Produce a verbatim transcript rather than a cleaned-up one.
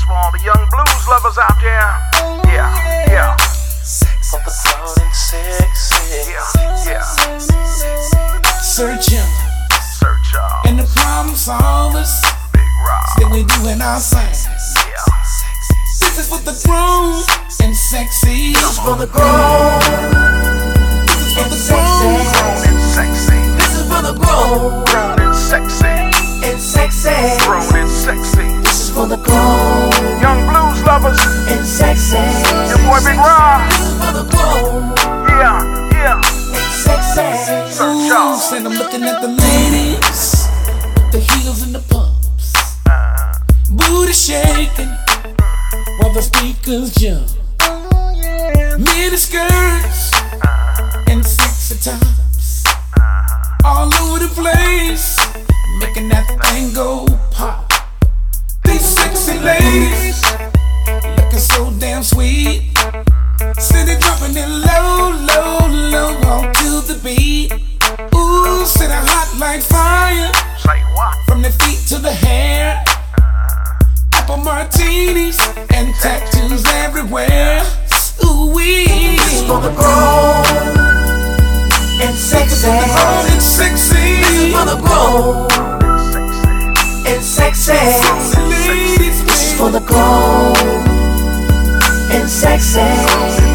for all the young blues lovers out there. Yeah, yeah. For the grown and sexy. Yeah, yeah. Search him. Search y'all. And the problem solvers. Big Rob. That we doing our thing. Yeah. This is for the grown and sexy. This is for the grown. This is for the grown. Grown and sexy. This is for the grown. Grown and sexy. And sexy. Grown and sexy. This is for the grown. Young blues lovers. And sexy. Your boy Big Rob. This is for the grown. Yeah, yeah. And sexy. Search y'all. Ooh, said I'm looking at the ladies, the heels and the pumps, booty shaking while the speakers jump. Mini skirts and sexy tops, all over the place, making that thing go pop. These sexy ladies looking so damn sweet, steady dropping it low, low, low, on to the beat. Ooh, sit a hot like fire, Say what? from the feet to the hair. Apple martinis and tattoos everywhere. Ooh wee. This is for the grown. And sexy. Grown and sexy. This is for the grown. And sexy. Sexy ladies, This is for the grown. And sexy.